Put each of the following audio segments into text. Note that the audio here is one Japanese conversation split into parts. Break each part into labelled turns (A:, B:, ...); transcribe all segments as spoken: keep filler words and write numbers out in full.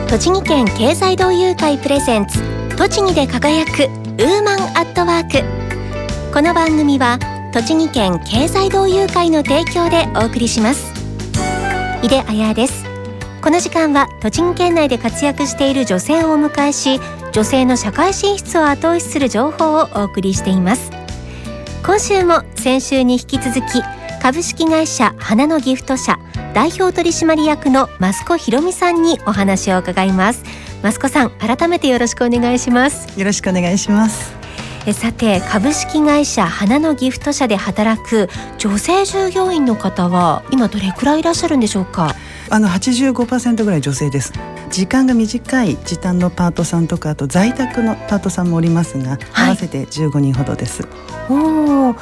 A: 栃木県経済同友会プレゼンツ栃木で輝くウーマンアットワーク。この番組は栃木県経済同友会の提供でお送りします。井出彩です。この時間は栃木県内で活躍している女性をお迎えし、女性の社会進出を後押しする情報をお送りしています。今週も先週に引き続き、株式会社花のギフト社代表取締役の増子ひろみさんにお話を伺います。増子さん、改めてよろしくお願いします。
B: よろしくお願いします。
A: えさて、株式会社花のギフト社で働く女性従業員の方は今どれくらいいらっしゃるんでしょうか？
B: あの はちじゅうごパーセント ぐらい女性です。時間が短い時短のパートさんとか、あと在宅のパートさんもおりますが、はい、合わせてじゅうごにんほどです。
A: お、はい、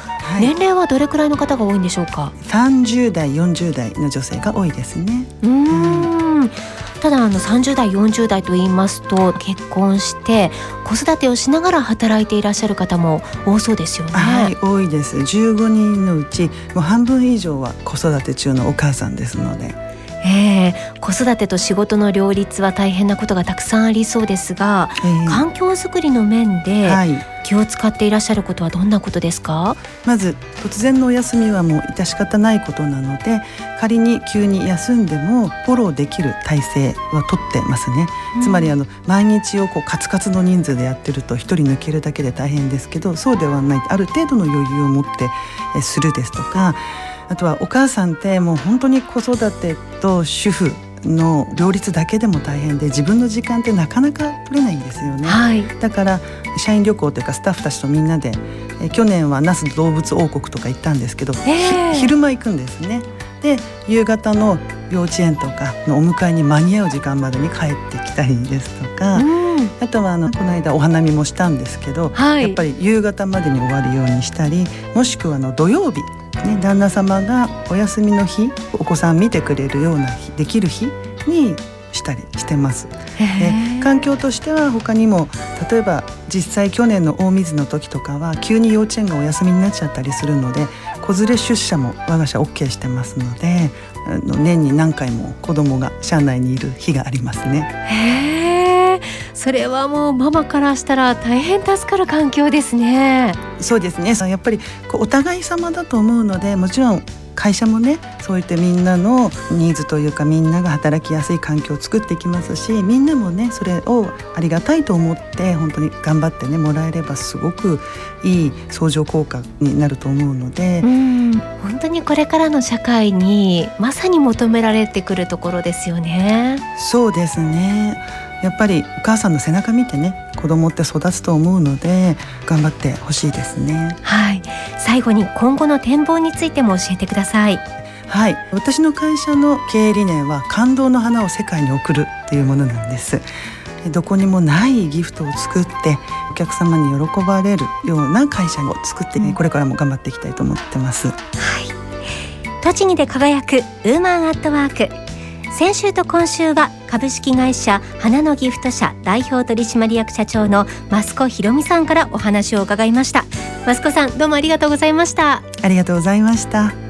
A: 年齢はどれくらいの方が多いんでしょうか？
B: さんじゅう代よんじゅう代の女性が多いですね。
A: うーん、うん、ただあのさんじゅう代よんじゅう代と言いますと、結婚して子育てをしながら働いていらっしゃる方も多そうですよね。
B: はい、多いです。じゅうごにんのうちもう半分以上は子育て中のお母さんですので、
A: えー、子育てと仕事の両立は大変なことがたくさんありそうですが、えー、環境づくりの面で気を使っていらっしゃることはどんなことですか？
B: まず突然のお休みはもう致し方ないことなので、仮に急に休んでもフォローできる体制は取ってますね、うん、つまりあの毎日をこうカツカツの人数でやってると一人抜けるだけで大変ですけど、そうではない、ある程度の余裕を持ってするですとか、あとはお母さんってもう本当に子育てと主婦の両立だけでも大変で、自分の時間ってなかなか取れないんですよね、はい、だから社員旅行というかスタッフたちとみんなでえ去年は那須動物王国とか行ったんですけど、えー、昼間行くんですね。で夕方の幼稚園とかのお迎えに間に合う時間までに帰ってきたりですとか、うん、あとはあのこの間お花見もしたんですけど、はい、やっぱり夕方までに終わるようにしたり、もしくはあの土曜日ね、旦那様がお休みの日、お子さん見てくれるような日、できる日にしたりしてます。で環境としては他にも、例えば実際去年の大水の時とかは急に幼稚園がお休みになっちゃったりするので、子連れ出社も我が社 オーケー してますので、あの年に何回も子供が社内にいる日がありますね。
A: へー、それはもうママからしたら大変助かる環境ですね。
B: そうですね。やっぱりこうお互い様だと思うので、もちろん会社もね、そういってみんなのニーズというか、みんなが働きやすい環境を作っていきますし、みんなもねそれをありがたいと思って本当に頑張ってねもらえれば、すごくいい相乗効果になると思うので、うん、
A: 本当にこれからの社会にまさに求められてくるところですよね。
B: そうですね。やっぱりお母さんの背中見てね、子供って育つと思うので頑張ってほしいですね。
A: はい、最後に今後の展望についても教えてください。
B: はい、私の会社の経営理念は感動の花を世界に送るというものなんです。どこにもないギフトを作ってお客様に喜ばれるような会社を作って、ね、これからも頑張っていきたいと思ってます。はい、
A: 栃木で輝くウーマンアットワーク。先週と今週は株式会社花のギフト社代表取締役社長の増子ひろみさんからお話を伺いました。増子さん、どうもありがとうございました。
B: ありがとうございました。